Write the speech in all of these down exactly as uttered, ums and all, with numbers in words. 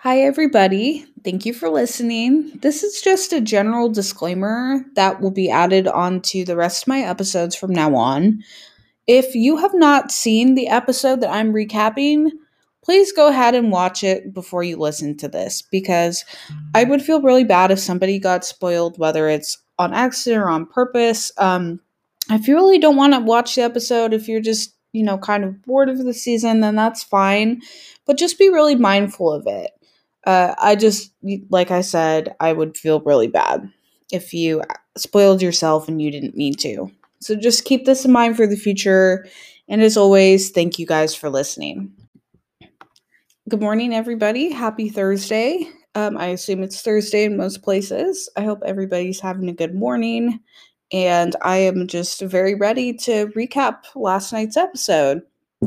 Hi, everybody. Thank you for listening. This is just a general disclaimer that will be added onto the rest of my episodes from now on. If you have not seen the episode that I'm recapping, please go ahead and watch it before you listen to this because I would feel really bad if somebody got spoiled, whether it's on accident or on purpose. Um, if you really don't want to watch the episode, if you're just, you know, kind of bored of the season, then that's fine. But just be really mindful of it. Uh, I just, like I said, I would feel really bad if you spoiled yourself and you didn't mean to. So just keep this in mind for the future. And as always, thank you guys for listening. Good morning, everybody. Happy Thursday. Um, I assume it's Thursday in most places. I hope everybody's having a good morning. And I am just very ready to recap last night's episode.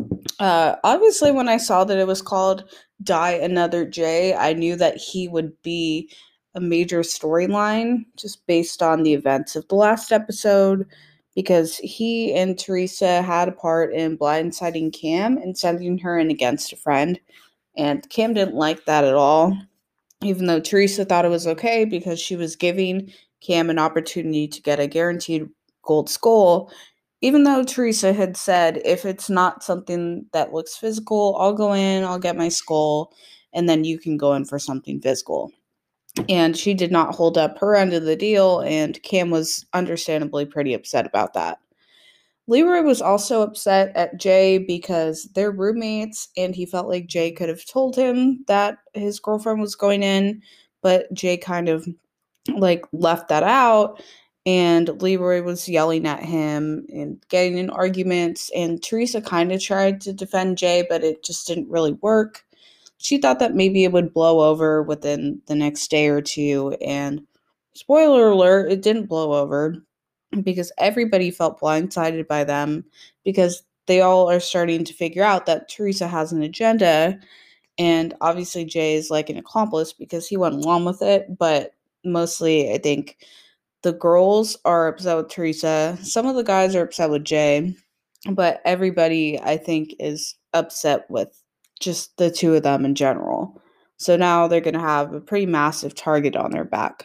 Uh, obviously, when I saw that it was called Die Another J, I knew that he would be a major storyline just based on the events of the last episode because he and Teresa had a part in blindsiding Cam and sending her in against a friend. And Cam didn't like that at all, even though Teresa thought it was okay because she was giving Cam an opportunity to get a guaranteed gold skull. Even though Teresa had said, if it's not something that looks physical, I'll go in, I'll get my skull, and then you can go in for something physical. And she did not hold up her end of the deal, and Cam was understandably pretty upset about that. Leroy was also upset at Jay because they're roommates, and he felt like Jay could have told him that his girlfriend was going in, but Jay kind of like left that out, and Leroy was yelling at him and getting in arguments, and Teresa kind of tried to defend Jay, but it just didn't really work. She thought that maybe it would blow over within the next day or two, and spoiler alert, it didn't blow over because everybody felt blindsided by them because they all are starting to figure out that Teresa has an agenda, and obviously Jay is like an accomplice because he went along with it, but mostly I think the girls are upset with Teresa. Some of the guys are upset with Jay, but everybody I think is upset with just the two of them in general. So now they're going to have a pretty massive target on their back.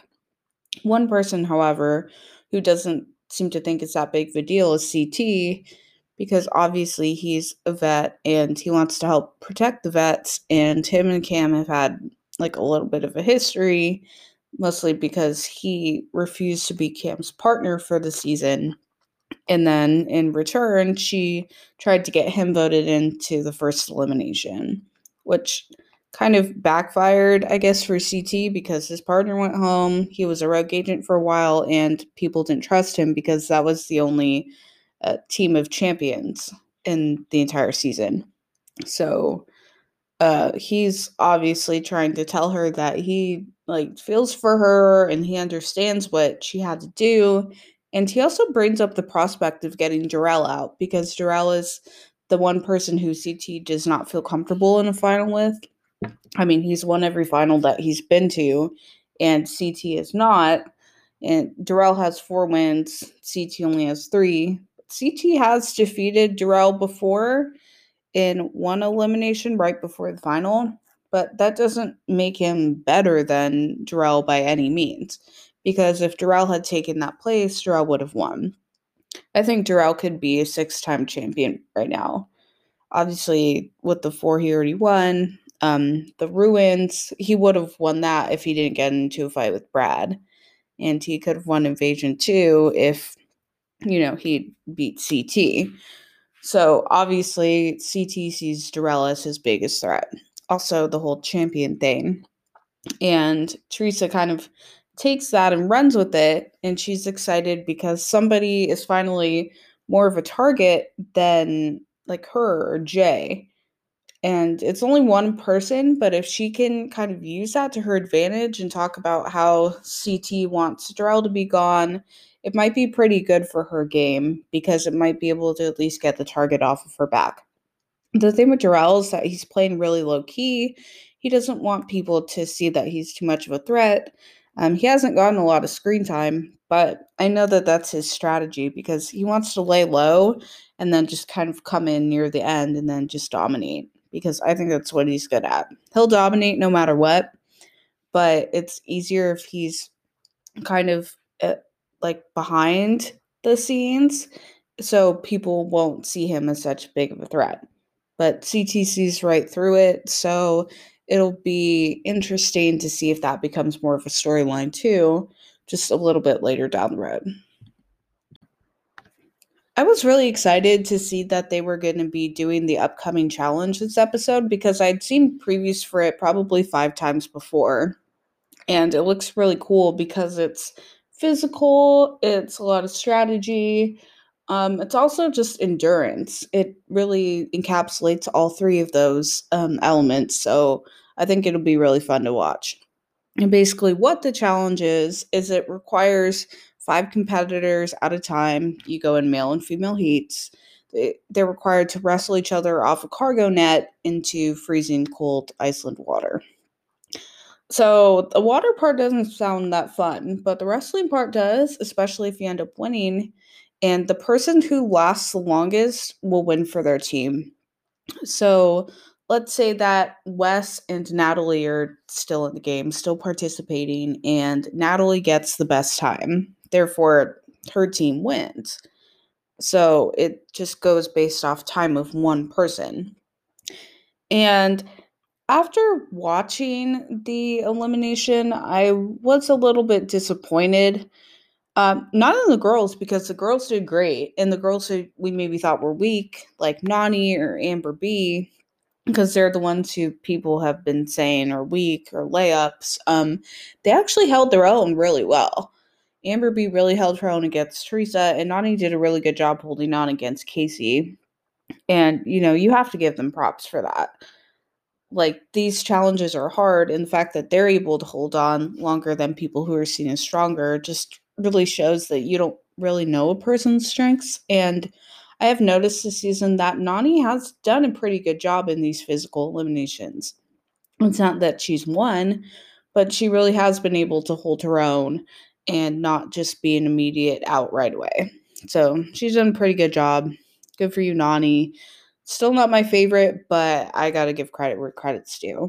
One person, however, who doesn't seem to think it's that big of a deal is C T, because obviously he's a vet and he wants to help protect the vets, and him and Cam have had like a little bit of a history, mostly because he refused to be Cam's partner for the season. And then in return, she tried to get him voted into the first elimination, which kind of backfired, I guess, for C T because his partner went home. He was a rogue agent for a while, and people didn't trust him because that was the only uh, team of champions in the entire season. So uh, he's obviously trying to tell her that he like feels for her and he understands what she had to do. And he also brings up the prospect of getting Jarrell out because Jarrell is the one person who C T does not feel comfortable in a final with. I mean, he's won every final that he's been to, and C T is not. And Darrell has four wins. C T only has three. C T has defeated Darrell before in one elimination right before the final, but that doesn't make him better than Darrell by any means. Because if Darrell had taken that place, Darrell would have won. I think Darrell could be a six-time champion right now. Obviously, with the four he already won, um, the Ruins, he would have won that if he didn't get into a fight with Brad. And he could have won Invasion too if, you know, he beat C T. So obviously, C T sees Darrell as his biggest threat. Also, the whole champion thing. And Teresa kind of takes that and runs with it. And she's excited because somebody is finally more of a target than like her or Jay. And it's only one person, but if she can kind of use that to her advantage and talk about how C T wants Darrell to be gone, it might be pretty good for her game because it might be able to at least get the target off of her back. The thing with Darrell is that he's playing really low key. He doesn't want people to see that he's too much of a threat. Um, he hasn't gotten a lot of screen time, but I know that that's his strategy because he wants to lay low and then just kind of come in near the end and then just dominate because I think that's what he's good at. He'll dominate no matter what, but it's easier if he's kind of uh, like behind the scenes so people won't see him as such big of a threat. But C T C's right through it, so it'll be interesting to see if that becomes more of a storyline too, just a little bit later down the road. I was really excited to see that they were going to be doing the upcoming challenge this episode because I'd seen previews for it probably five times before. And it looks really cool because it's physical, it's a lot of strategy. Um, it's also just endurance. It really encapsulates all three of those um, elements. So I think it'll be really fun to watch. And basically, what the challenge is, is it requires five competitors at a time. You go in male and female heats. They- They're required to wrestle each other off a cargo net into freezing cold Iceland water. So the water part doesn't sound that fun, but the wrestling part does, especially if you end up winning. And the person who lasts the longest will win for their team. So let's say that Wes and Natalie are still in the game, still participating, and Natalie gets the best time. Therefore, her team wins. So it just goes based off time of one person. And after watching the elimination, I was a little bit disappointed. Um, not in the girls, because the girls did great, and the girls who we maybe thought were weak, like Nany or Amber B, because they're the ones who people have been saying are weak or layups. Um, they actually held their own really well. Amber B really held her own against Teresa, and Nany did a really good job holding on against Casey. And you know, you have to give them props for that. Like, these challenges are hard, and the fact that they're able to hold on longer than people who are seen as stronger just really shows that you don't really know a person's strengths. And I have noticed this season that Nany has done a pretty good job in these physical eliminations. It's not that she's won, but she really has been able to hold her own and not just be an immediate out right away. So she's done a pretty good job. Good for you, Nany. Still not my favorite, but I gotta give credit where credit's due.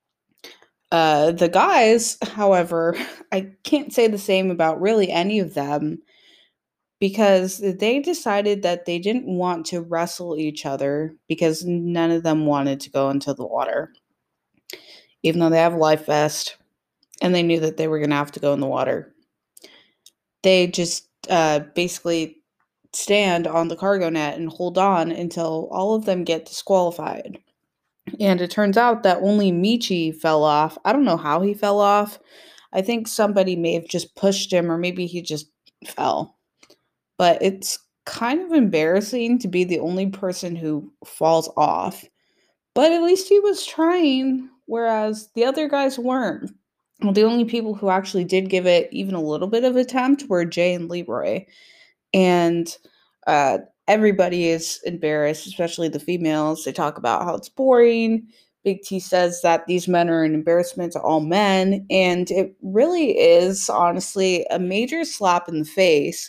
Uh, the guys, however, I can't say the same about really any of them because they decided that they didn't want to wrestle each other because none of them wanted to go into the water, even though they have a life vest and they knew that they were going to have to go in the water. They just uh, basically stand on the cargo net and hold on until all of them get disqualified. And it turns out that only Michi fell off. I don't know how he fell off. I think somebody may have just pushed him, or maybe he just fell. But it's kind of embarrassing to be the only person who falls off. But at least he was trying, whereas the other guys weren't. Well, the only people who actually did give it even a little bit of attempt were Jay and Leroy. And uh, everybody is embarrassed, especially the females. They talk about how it's boring. Big T says that these men are an embarrassment to all men. And it really is, honestly, a major slap in the face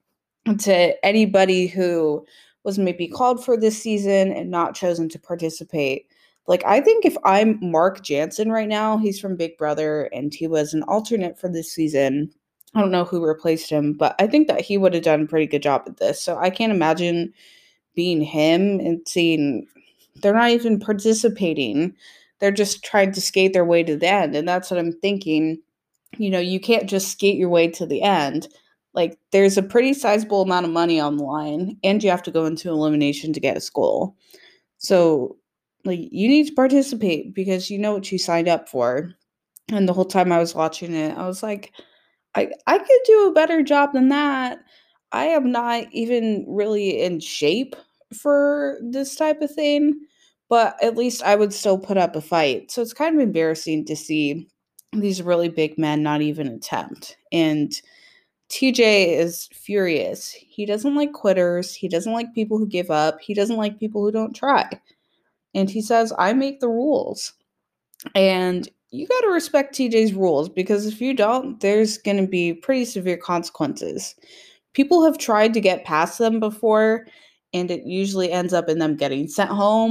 to anybody who was maybe called for this season and not chosen to participate. Like, I think if I'm Mark Jansen right now, he's from Big Brother and he was an alternate for this season. I don't know who replaced him, but I think that he would have done a pretty good job at this. So I can't imagine being him and seeing they're not even participating. They're just trying to skate their way to the end. And that's what I'm thinking. You know, you can't just skate your way to the end. Like, there's a pretty sizable amount of money on the line, and you have to go into elimination to get a skull. So, like, you need to participate because you know what you signed up for. And the whole time I was watching it, I was like, I, I could do a better job than that. I am not even really in shape for this type of thing, but at least I would still put up a fight. So it's kind of embarrassing to see these really big men not even attempt. And T J is furious. He doesn't like quitters. He doesn't like people who give up. He doesn't like people who don't try. And he says, I make the rules. And you got to respect T J's rules because if you don't, there's going to be pretty severe consequences. People have tried to get past them before, and it usually ends up in them getting sent home.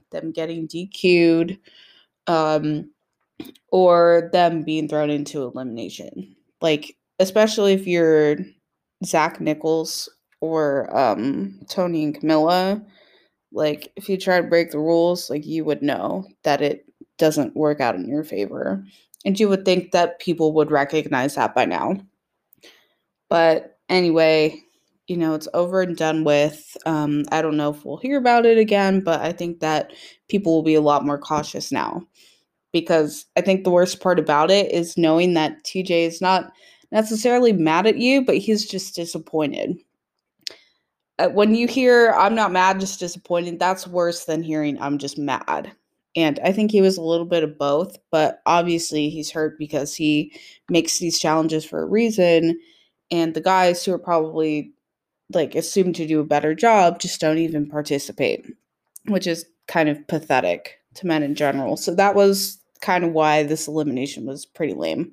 them getting D Q'd, um, or them being thrown into elimination. Like, especially if you're Zach Nichols or um, Tony and Camilla, like, if you try to break the rules, like, you would know that it doesn't work out in your favor. And you would think that people would recognize that by now. But anyway, you know, it's over and done with. Um, I don't know if we'll hear about it again, but I think that people will be a lot more cautious now. Because I think the worst part about it is knowing that T J is not necessarily mad at you, but he's just disappointed. Uh, when you hear, I'm not mad, just disappointed, that's worse than hearing, I'm just mad. And I think he was a little bit of both, but obviously he's hurt because he makes these challenges for a reason. And the guys who are probably like assumed to do a better job just don't even participate, which is kind of pathetic to men in general. So that was kind of why this elimination was pretty lame.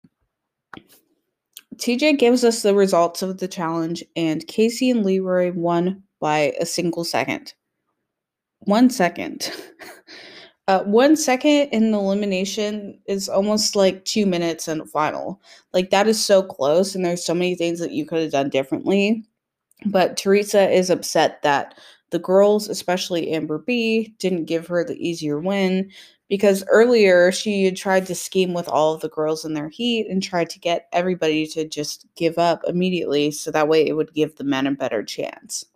T J gives us the results of the challenge, and Casey and Leroy won by a single second. One second. uh, one second in the elimination is almost like two minutes in a final. Like, that is so close, and there's so many things that you could have done differently. But Teresa is upset that the girls, especially Amber B, didn't give her the easier win because earlier she had tried to scheme with all of the girls in their heat and tried to get everybody to just give up immediately so that way it would give the men a better chance.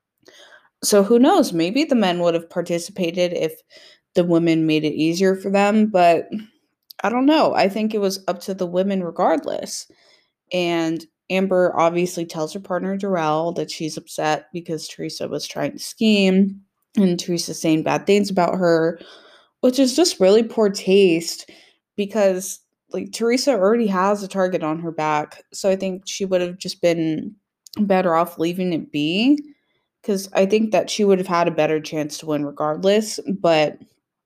So who knows? Maybe the men would have participated if the women made it easier for them, but I don't know. I think it was up to the women regardless. And Amber obviously tells her partner Darrell that she's upset because Teresa was trying to scheme and Teresa's saying bad things about her, which is just really poor taste because like Teresa already has a target on her back. So I think she would have just been better off leaving it be because I think that she would have had a better chance to win regardless. But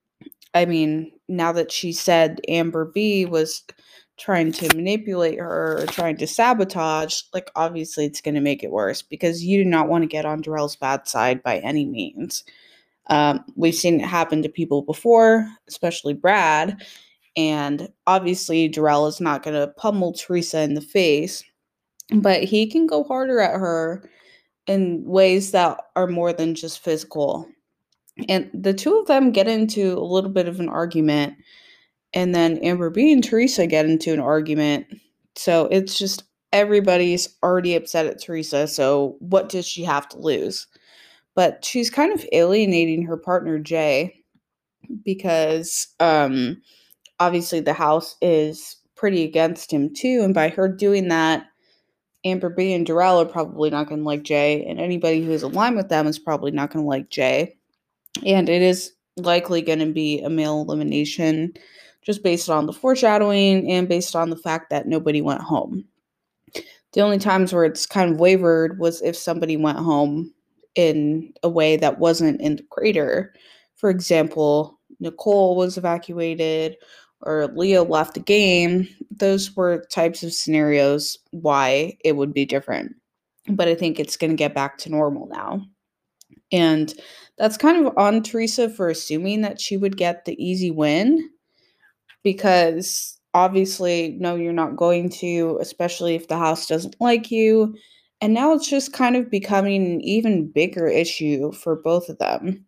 I mean, now that she said Amber B was trying to manipulate her or trying to sabotage, like, obviously it's going to make it worse because you do not want to get on Darrell's bad side by any means. Um, we've seen it happen to people before, especially Brad, and obviously Darrell is not going to pummel Teresa in the face, but he can go harder at her in ways that are more than just physical. And the two of them get into a little bit of an argument, and then Amber B and Teresa get into an argument. So it's just everybody's already upset at Teresa, so what does she have to lose? But she's kind of alienating her partner Jay because um obviously the house is pretty against him too, and by her doing that, Amber B and Darrell are probably not going to like Jay, and anybody who is aligned with them is probably not going to like Jay. And it is likely going to be a male elimination just based on the foreshadowing and based on the fact that nobody went home. The only times where it's kind of wavered was if somebody went home in a way that wasn't in the crater. For example, Nicole was evacuated or Leo left the game. Those were types of scenarios why it would be different. But I think it's going to get back to normal now. And that's kind of on Teresa for assuming that she would get the easy win because obviously, no, you're not going to, especially if the house doesn't like you. And now it's just kind of becoming an even bigger issue for both of them.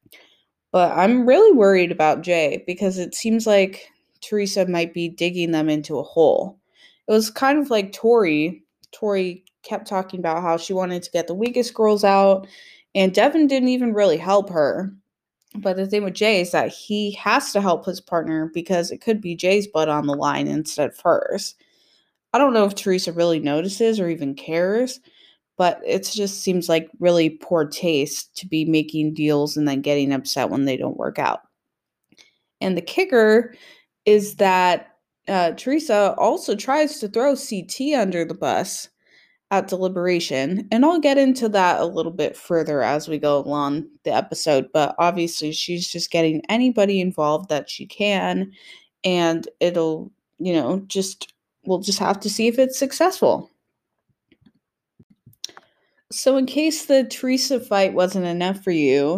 But I'm really worried about Jay because it seems like Teresa might be digging them into a hole. It was kind of like Tori. Tori kept talking about how she wanted to get the weakest girls out, and Devin didn't even really help her. But the thing with Jay is that he has to help his partner because it could be Jay's butt on the line instead of hers. I don't know if Teresa really notices or even cares, but it just seems like really poor taste to be making deals and then getting upset when they don't work out. And the kicker is that uh, Teresa also tries to throw C T under the bus at deliberation, and I'll get into that a little bit further as we go along the episode, but obviously she's just getting anybody involved that she can, and it'll, you know, just, we'll just have to see if it's successful. So in case the Teresa fight wasn't enough for you,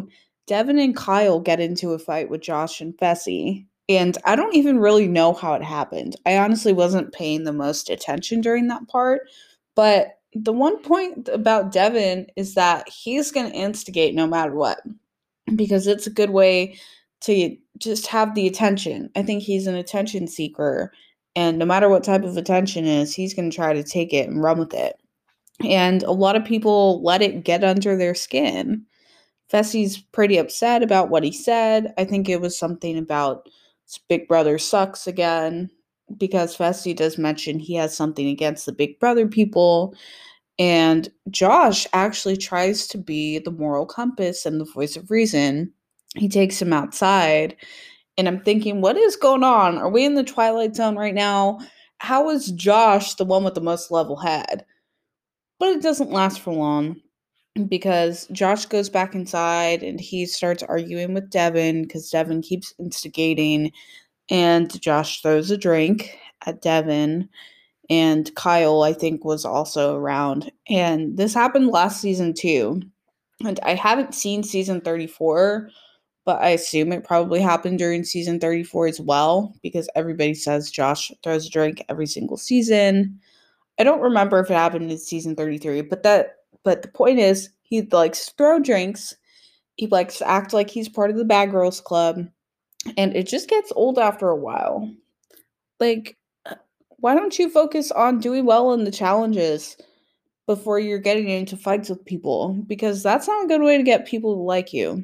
Devin and Kyle get into a fight with Josh and Fessy. And I don't even really know how it happened. I honestly wasn't paying the most attention during that part. But the one point about Devin is that he's going to instigate no matter what, because it's a good way to just have the attention. I think he's an attention seeker. And no matter what type of attention is, he's going to try to take it and run with it. And a lot of people let it get under their skin. Fessy's pretty upset about what he said. I think it was something about Big Brother sucks again, because Fessy does mention he has something against the Big Brother people. And Josh actually tries to be the moral compass and the voice of reason. He takes him outside. And I'm thinking, what is going on? Are we in the Twilight Zone right now? How is Josh the one with the most level head? But it doesn't last for long, because Josh goes back inside and he starts arguing with Devin because Devin keeps instigating, and Josh throws a drink at Devin, and Kyle, I think, was also around. And this happened last season too. And I haven't seen season thirty-four, but I assume it probably happened during season thirty-four as well, because everybody says Josh throws a drink every single season. I don't remember if it happened in season thirty-three, but that but the point is, he likes to throw drinks. He likes to act like he's part of the Bad Girls Club, and it just gets old after a while. Like, why don't you focus on doing well in the challenges before you're getting into fights with people? Because that's not a good way to get people to like you.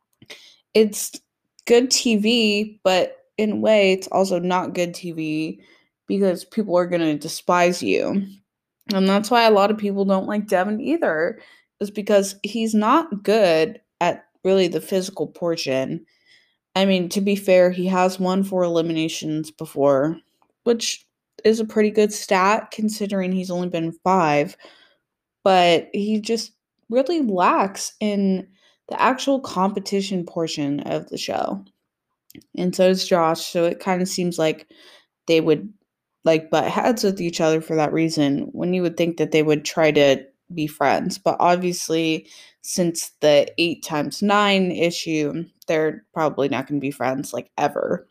It's good T V, but in a way, it's also not good T V, because people are going to despise you. And that's why a lot of people don't like Devin either, is because he's not good at really the physical portion. I mean, to be fair, he has won four eliminations before, which is a pretty good stat considering he's only been five. But he just really lacks in the actual competition portion of the show. And so does Josh. So it kind of seems like they would like butt heads with each other for that reason, when you would think that they would try to be friends. But obviously, since the eight times nine issue, they're probably not going to be friends, like, ever.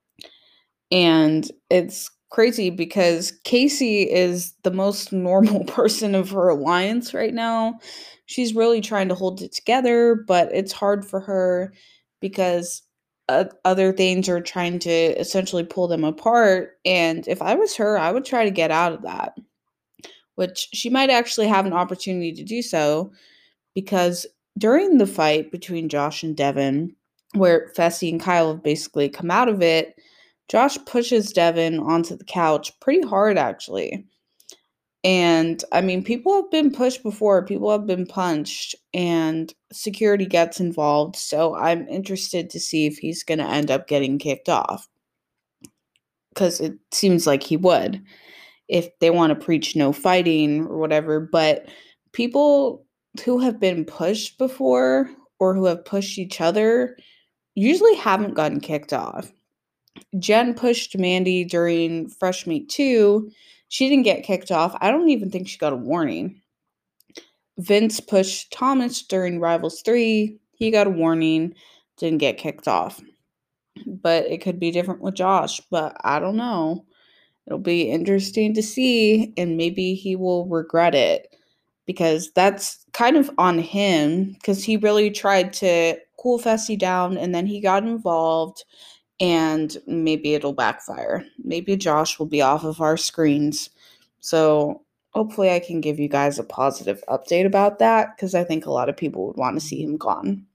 And it's crazy because Casey is the most normal person of her alliance right now. She's really trying to hold it together, but it's hard for her because uh, other things are trying to essentially pull them apart. And if I was her, I would try to get out of that, which she might actually have an opportunity to do so, because during the fight between Josh and Devin, where Fessy and Kyle have basically come out of it, Josh pushes Devin onto the couch pretty hard, actually. And I mean, people have been pushed before, people have been punched, and security gets involved. So I'm interested to see if he's going to end up getting kicked off, because it seems like he would, if they want to preach no fighting or whatever. But people who have been pushed before, or who have pushed each other, usually haven't gotten kicked off. Jen pushed Mandy during Fresh Meat two. She didn't get kicked off. I don't even think she got a warning. Vince pushed Thomas during Rivals three. He got a warning, didn't get kicked off. But it could be different with Josh, but I don't know. It'll be interesting to see, and maybe he will regret it, because that's kind of on him, because he really tried to cool Fessy down, and then he got involved, and maybe it'll backfire. Maybe Josh will be off of our screens. So hopefully I can give you guys a positive update about that, because I think a lot of people would want to see him gone.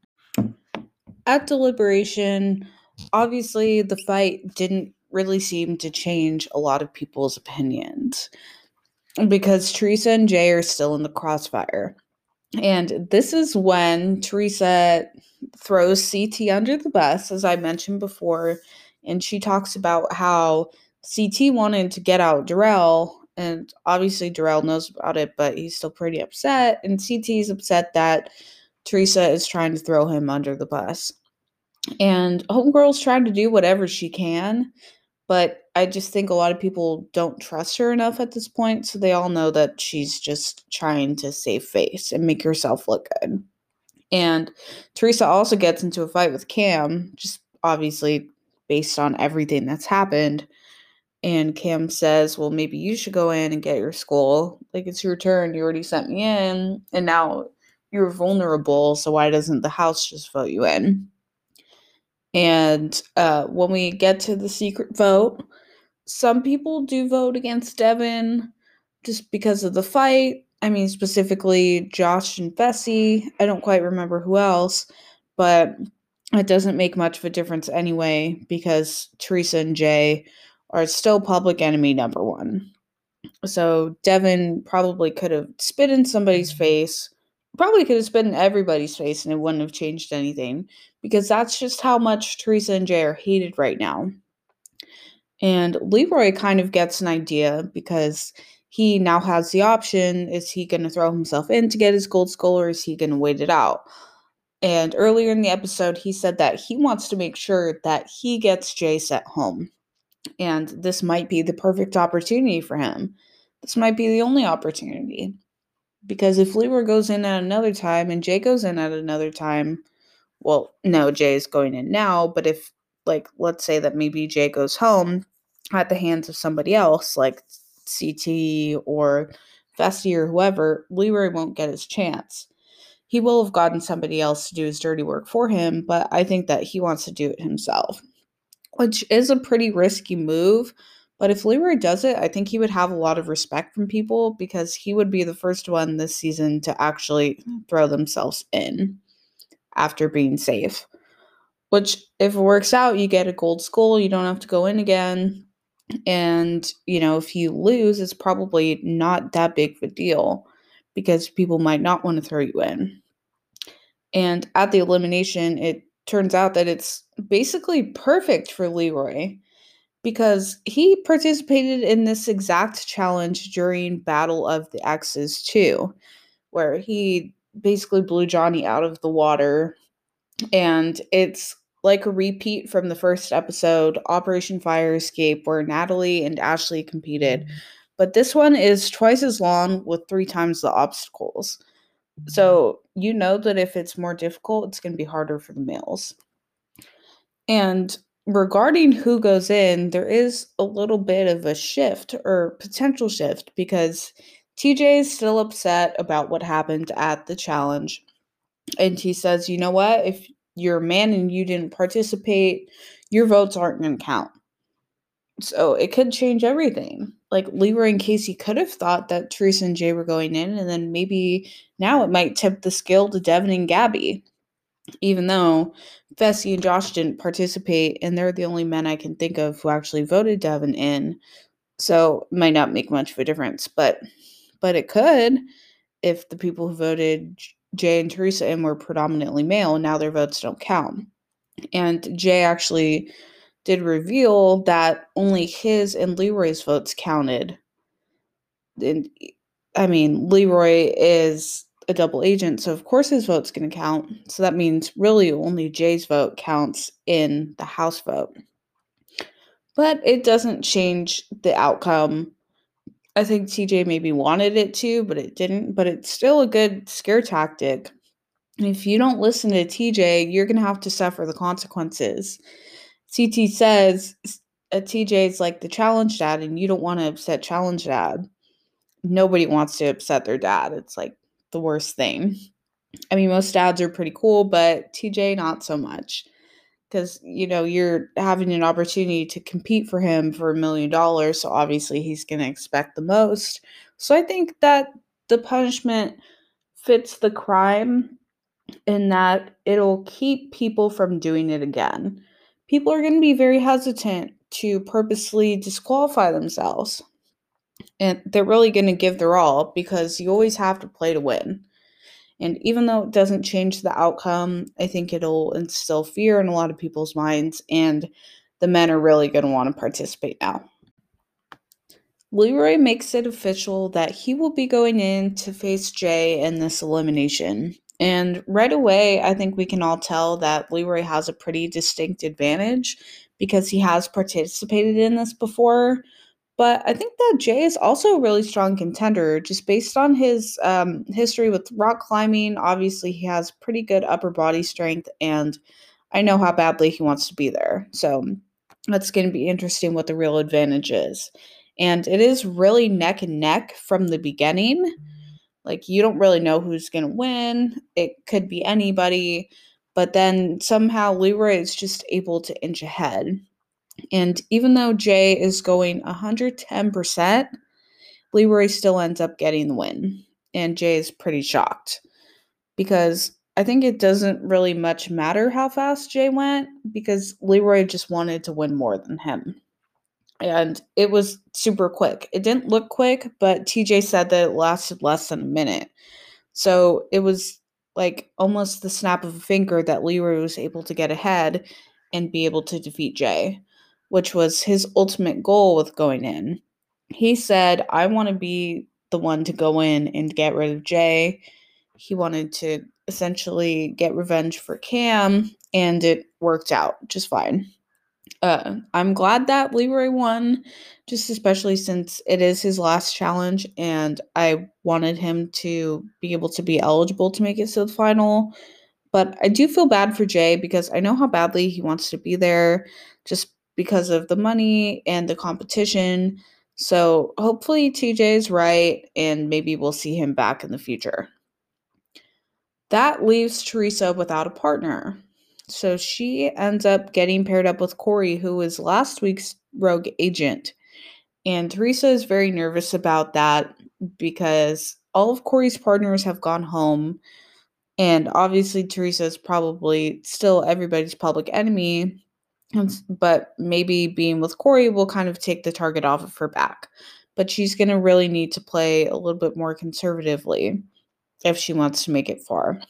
At Deliberation, obviously the fight didn't really seem to change a lot of people's opinions, because Teresa and Jay are still in the crossfire. And this is when Teresa throws C T under the bus, as I mentioned before, and she talks about how C T wanted to get out Darrell, and obviously Darrell knows about it, but he's still pretty upset, and C T is upset that Teresa is trying to throw him under the bus. And Homegirl's trying to do whatever she can, but I just think a lot of people don't trust her enough at this point, so they all know that she's just trying to save face and make herself look good. And Teresa also gets into a fight with Cam, just obviously based on everything that's happened. And Cam says, well, maybe you should go in and get your skull. Like, it's your turn. You already sent me in, and now you're vulnerable, so why doesn't the house just vote you in? And uh, when we get to the secret vote, some people do vote against Devin just because of the fight. I mean, specifically Josh and Fessy. I don't quite remember who else, but it doesn't make much of a difference anyway because Teresa and Jay are still public enemy number one. So Devin probably could have spit in somebody's face, probably could have spit in everybody's face, and it wouldn't have changed anything because that's just how much Teresa and Jay are hated right now. And Leroy kind of gets an idea because he now has the option. Is he going to throw himself in to get his gold skull, or is he going to wait it out? And earlier in the episode, he said that he wants to make sure that he gets Jay sent home. And this might be the perfect opportunity for him. This might be the only opportunity. Because if Leroy goes in at another time and Jay goes in at another time, well, no, Jay is going in now, but if, like, let's say that maybe Jay goes home at the hands of somebody else, like C T or Fessy or whoever, Leroy won't get his chance. He will have gotten somebody else to do his dirty work for him, but I think that he wants to do it himself, which is a pretty risky move. But if Leroy does it, I think he would have a lot of respect from people because he would be the first one this season to actually throw themselves in after being safe. Which, if it works out, you get a gold skull, you don't have to go in again. And, you know, if you lose, it's probably not that big of a deal because people might not want to throw you in. And at the elimination, it turns out that it's basically perfect for Leroy because he participated in this exact challenge during Battle of the Exes too, where he basically blew Johnny out of the water. And it's like a repeat from the first episode, Operation Fire Escape, where Natalie and Ashley competed. But this one is twice as long with three times the obstacles. So you know that if it's more difficult, it's going to be harder for the males. And regarding who goes in, there is a little bit of a shift or potential shift because T J is still upset about what happened at the challenge. And he says, you know what? If you're a man and you didn't participate, your votes aren't going to count. So it could change everything. Like Leroy and Casey could have thought that Teresa and Jay were going in, and then maybe now it might tip the scale to Devin and Gabby. Even though Fessy and Josh didn't participate, and they're the only men I can think of who actually voted Devin in. So it might not make much of a difference, but but it could if the people who voted Jay and Teresa in were predominantly male, and now their votes don't count. And Jay actually did reveal that only his and Leroy's votes counted. And I mean, Leroy is a double agent, so of course his vote's going to count. So that means really only Jay's vote counts in the House vote. But it doesn't change the outcome. I think T J maybe wanted it to, but it didn't. But it's still a good scare tactic. If you don't listen to T J, you're going to have to suffer the consequences. C T says uh, T J's like the challenge dad, and you don't want to upset challenge dad. Nobody wants to upset their dad. It's like the worst thing. I mean, most dads are pretty cool, but T J, not so much. Because, you know, you're having an opportunity to compete for him for a million dollars, so obviously he's going to expect the most. So I think that the punishment fits the crime in that it'll keep people from doing it again. People are going to be very hesitant to purposely disqualify themselves. And they're really going to give their all because you always have to play to win. And even though it doesn't change the outcome, I think it'll instill fear in a lot of people's minds, and the men are really going to want to participate now. Leroy makes it official that he will be going in to face Jay in this elimination. And right away, I think we can all tell that Leroy has a pretty distinct advantage because he has participated in this before. But I think that Jay is also a really strong contender just based on his um, history with rock climbing. Obviously, he has pretty good upper body strength, and I know how badly he wants to be there. So that's going to be interesting what the real advantage is. And it is really neck and neck from the beginning. Like, you don't really know who's going to win. It could be anybody. But then somehow Leroy is just able to inch ahead. And even though Jay is going one hundred ten percent, Leroy still ends up getting the win. And Jay is pretty shocked because I think it doesn't really much matter how fast Jay went because Leroy just wanted to win more than him. And it was super quick. It didn't look quick, but T J said that it lasted less than a minute. So it was like almost the snap of a finger that Leroy was able to get ahead and be able to defeat Jay, which was his ultimate goal with going in. He said, I want to be the one to go in and get rid of Jay. He wanted to essentially get revenge for Cam, and it worked out just fine. Uh, I'm glad that Leroy won, just especially since it is his last challenge, and I wanted him to be able to be eligible to make it to the final. But I do feel bad for Jay because I know how badly he wants to be there just because of the money and the competition. So hopefully T J is right, and maybe we'll see him back in the future. That leaves Teresa without a partner. So she ends up getting paired up with Corey, who was last week's rogue agent. And Teresa is very nervous about that because all of Corey's partners have gone home. And obviously, Teresa is probably still everybody's public enemy. But maybe being with Corey will kind of take the target off of her back. But she's going to really need to play a little bit more conservatively if she wants to make it far.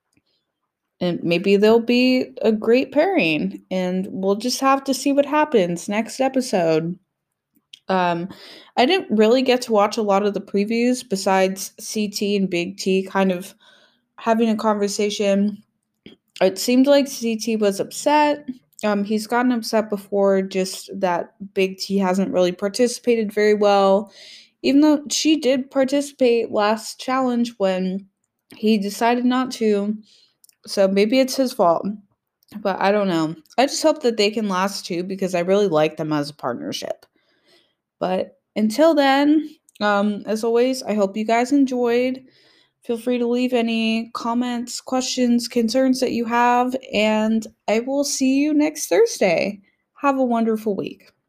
And maybe they'll be a great pairing, and we'll just have to see what happens next episode. Um, I didn't really get to watch a lot of the previews besides C T and Big T kind of having a conversation. It seemed like C T was upset. Um, he's gotten upset before, just that Big T hasn't really participated very well, even though she did participate last challenge when he decided not to. So maybe it's his fault, but I don't know. I just hope that they can last too because I really like them as a partnership. But until then, um, as always, I hope you guys enjoyed. Feel free to leave any comments, questions, concerns that you have, and I will see you next Thursday. Have a wonderful week.